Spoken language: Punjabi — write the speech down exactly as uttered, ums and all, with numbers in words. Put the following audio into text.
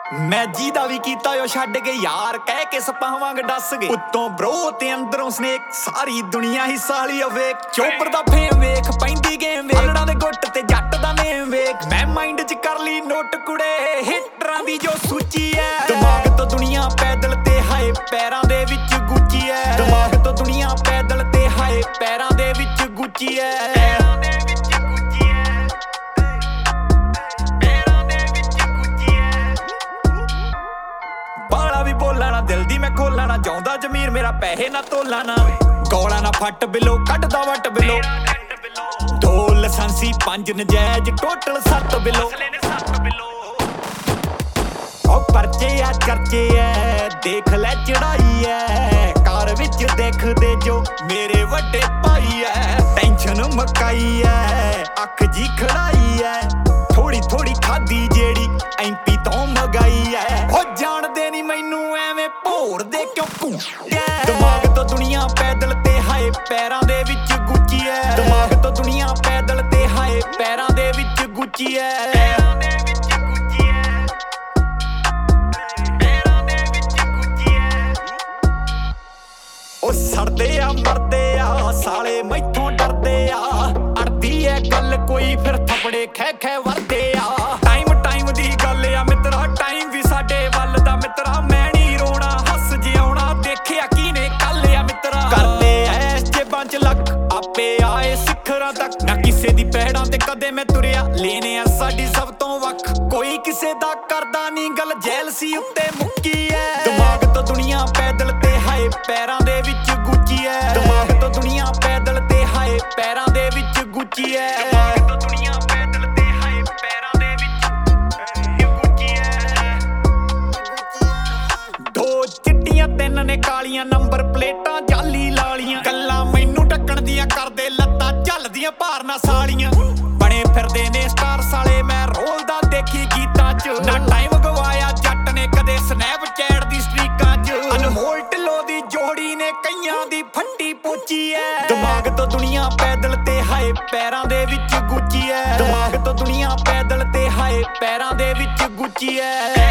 ਮੈਂ ਜਿਹਦਾ ਵੀ ਕੀਤਾ ਉਹ ਛੱਡ ਕੇ ਯਾਰ ਕਹਿ ਕੇ ਸਪਾਂ ਵਾਂਗ ਡੱਸ ਗਏ ਉੱਤੋਂ ਬ్రో ਤੇ ਅੰਦਰੋਂ ਸਨੇਕ ਸਾਰੀ ਦੁਨੀਆ ਹੀ ਸਾਲੀ ਅਵੇਕ ਚੋਪਰ ਦਾ ਫੇਮ ਵੇਖ ਪੈਂਦੀ ਗੇਮ ਵੇਖ ਅਲੜਾਂ ਦੇ ਗੁੱਟ ਤੇ ਜੱਟ ਦਾ ਨੇਮ ਵੇਖ ਮੈਂ ਮਾਈਂਡ 'ਚ ਕਰ ਲਈ ਨੋਟ ਕੁੜੇ ਹਿੱਟਰਾਂ ਦੀ ਜੋ ਸੂਚੀ ਐ ਦਿਮਾਗ ਤੋਂ ਦੁਨੀਆ ਪੈਦਲ ਤੇ ਹਾਏ ਪੈਰਾਂ ਦੇ ਵਿੱਚ ਗੁੱਚੀ ਐ ਦਿਮਾਗ ਤੋਂ ਦੁਨੀਆ ਪੈਦਲ ਤੇ ਹਾਏ ਪੈਰਾਂ ਦੇ ਵਿੱਚ ਗੁੱਚੀ ਐ ਬੋਲਣਾ ਦਿਲ ਦੀ ਮੈਂ ਖੋਲਣਾ ਚਾਹੁੰਦਾ ਜ਼ਮੀਰ ਮੇਰਾ ਪੈਸੇ ਨਾ ਤੋਲਣਾ ਗੋਲਾ ਨਾ ਫੱਟ ਬਿਲੋ ਕੱਢਦਾ ਵੱਟ ਬਿਲੋ ਦੋ ਲਾਇਸੈਂਸੀ ਪੰਜ ਨਜਾਇਜ਼ ਟੋਟਲ ਸੱਤ ਬਿਲੋ ਉਹ ਪਰਚੇ ਆ ਚਰਚੇ ਐ ਦੇਖ ਲੈ ਚੜਾਈ ਐ ਕਾਰ ਵਿੱਚ ਦੇਖਦੇ ਜੋ ਮੇਰੇ ਵੱਡੇ ਭਾਈ ਐ ਟੈਨਸ਼ਨ ਮਕਾਈ ਐ ਅੱਖ ਜੀ ਖੜਾਈ ਐ ਥੋੜੀ ਥੋੜੀ ਖਾਦੀ ਜਿਹੜੀ ਐਮਪੀ ਤੋਂ ਮਗਾਈ ਐ ਉਹ ਜਾਣਦੇ ਨਹੀਂ ਮੈਨੂੰ ਐਵੇਂ ਭੋਰ ਦੇ ਕਿਉਂ ਘੁੰਟਿਆ ਦਿਮਾਗ ਤੋਂ ਦੁਨੀਆ ਪੈਦਲ ਤੇ ਹਾਏ ਪੈਰਾਂ ਦੇ ਵਿੱਚ ਗੁੱਚੀ ਐ ਦਿਮਾਗ ਤੋਂ ਦੁਨੀਆ ਪੈਦਲ ਤੇ ਹਾਏ ਪੈਰਾਂ ਦੇ ਵਿੱਚ ਗੁੱਚੀ ਐ ਉਹ ਸੜਦੇ ਆ ਮਰਦੇ ਆ ਸਾਲੇ ਮੈਥੋਂ ਡਰਦੇ ਆ ਅੜਦੀ ਐ ਗੱਲ ਕੋਈ ਫਿਰ ਥਪੜੇ ਖੈ ਖੈ ਵਰਦੇ ਆ ਟਾਈਮ ਟਾਈਮ ਦੀ ਗੱਲ ਆ ਮਿੱਤਰਾ ਟਾਈਮ ਵੀ ਸਾਡੇ ਵੱਲ ਦਾ ਮਿੱਤਰਾ ਮੈਂ ਨੀ ਰੋਣਾ ਹੱਸ ਜਿਉਣਾ ਦੇਖਿਆ ਕਿਨੇ ਕੱਲ ਆ ਮਿੱਤਰਾ ਕਰਦੇ ਐ ਜੇਬਾਂ 'ਚ ਲੱਕ ਆਪੇ ਆਏ ਸਿਖਰਾਂ ਤੱਕ ਨਾ ਕਿਸੇ ਦੀ ਪਹਿੜਾਂ ਤੇ ਕਦੇ ਮੈਂ ਤੁਰਿਆ ਲੈਨੇ ਆ ਸਾਡੀ ਸਭ ਤੋਂ ਵੱਖ ਕੋਈ ਕਿਸੇ ਦਾ ਕਰਦਾ ਨੀ ਗੱਲ ਜੈਲਸੀ ਉੱਤੇ ਮੁੱਕੀ ਐ ਦਿਮਾਗ ਤੋਂ ਦੁਨੀਆ ਪੈਦਲ ਤੇ ਹਾਏ ਪੈਰਾਂ ਦੇ ਵਿੱਚ ਗੁੱਚੀ ਐ ਦਿਮਾਗ ਤੋਂ ਦੁਨੀਆ ਪੈਦਲ ਤੇ ਹਾਏ ਪੈਰਾਂ ਦੇ ਵਿੱਚ ਗੁੱਚੀ ਐ ਦਿਮਾਗ ਤੋਂ ਦੁਨੀਆ ਪੈਦਲ ਤੇ ਹਾਏ ਪੈਰਾਂ ਦੇ ਵਿੱਚ ਗੁੱਚੀ ਐ ਦੋ ਚਿੱਟੀਆਂ ਤਿੰਨ ਨੇ ਕਾਲੀਆਂ ਨੰਬਰ ਪਲੇਟਾਂ ਜਾਲੀ ਲਾਲੀਆਂ ਗੱਲਾਂ ਮੈਨੂੰ ਢੱਕਣ ਦੀਆਂ ਕਰਦੇ ਲੱਤਾਂ ਝੱਲਦੀਆਂ ਭਾਰਨਾ ਸਾਲੀਆਂ ਬਣੇ ਫਿਰਦੇ ਨੇ ਸਟਾਰ ਸਾਲੇ ਮੈਂ ਰੋਲਦਾ ਦੇਖੀ ਗੀਤਾਂ 'ਚ ਨਾ ਟਾਈਮ ਗਵਾਇਆ ਜੱਟ ਨੇ ਕਦੇ ਸਨੈਪਚੈਟ ਦੀ ਸਟ੍ਰੀਕਾਂ 'ਚ ਅਨਮੋਲ ਢਿੱਲੋਂ ਦੀ ਜੋੜੀ ਨੇ ਕਈਆਂ ਦੀ ਫੱਟੀ ਪੋਚੀ ਐ ਦਿਮਾਗ ਤੋਂ ਦੁਨੀਆ ਪੈਦਲ ਤੇ ਹਾਏ ਪੈਰਾਂ ਦੇ ਵਿੱਚ ਗੁੱਚੀ ਐ ਦਿਮਾਗ ਤੋਂ ਦੁਨੀਆ ਪੈਦਲ ਤੇ ਹਾਏ ਪੈਰਾਂ ਦੇ ਵਿੱਚ ਗੁੱਚੀ ਐ